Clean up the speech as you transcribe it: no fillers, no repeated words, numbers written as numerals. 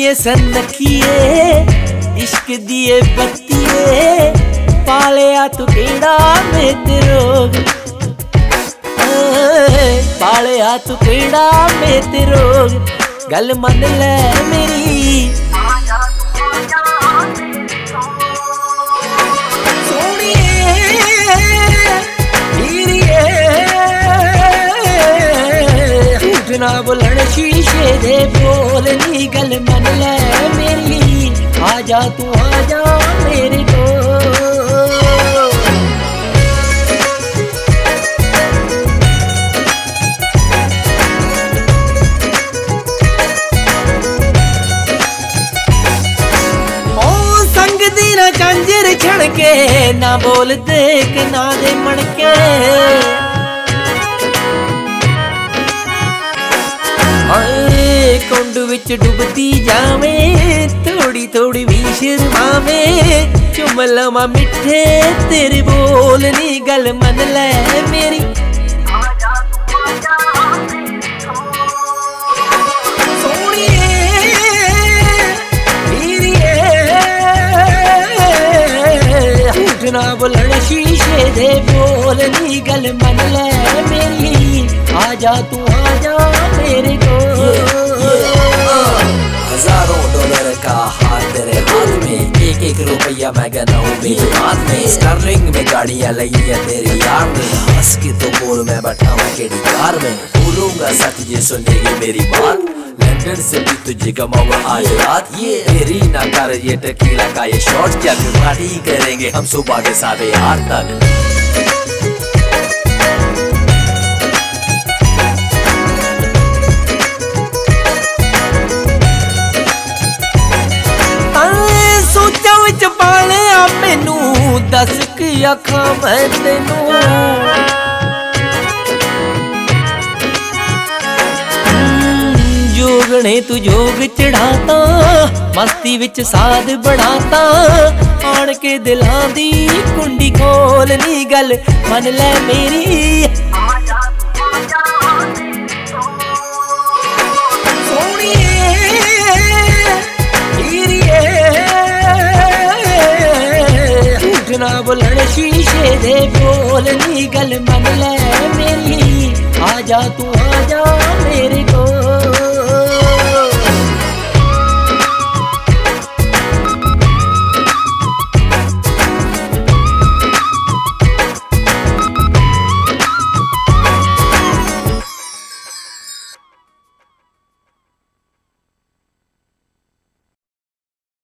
दिए सनखिए इश्क दिए बत्तिए पालिया तू केड़ा में रोग पालिया तू केड़ा में रोग गल मन ले मेरी ना बोलन शीशे दे बोल नी गल मन ले मेरी आजा तू आजा मेरे को ओ संग दी ना कंजर छण के ना बोल देख ना दे मणके कुंड विच डुबती जावे थोड़ी थोड़ी भी शर्मावे चुम लवा मिठे तेरे बोल नी गल मन ले मेरी ना बोलन शीशे दे बोल नी गल मन ले मेरी आजा तू आजा मेरे को हजारों डॉलर का हाथ तेरे हाथ में एक एक रुपया मैं गनाऊं मेरे हाथ में स्टर्लिंग में गाड़ियां लगी है तेरी यार में हंस के तो बोल मैं बैठा मैं केडी कार में बोलूंगा सच ये सुनेगी मेरी बात लंदन से भी तुझे कमाऊंगा आज रात ये तेरी ना कर ये टकीला का ये शॉट क्या पार्टी करेंगे हम सुबह के 8:30 तक दस की अखा मैं तेनू जोगने तू जोग चढ़ाता मस्ती विच साध बढ़ाता आन के दिलां दी कुंडी खोल नी गल मन ले मेरी ना बोलन शीशे दे बोल नी गल मन ले मेरी आजा तू आजा मेरे को।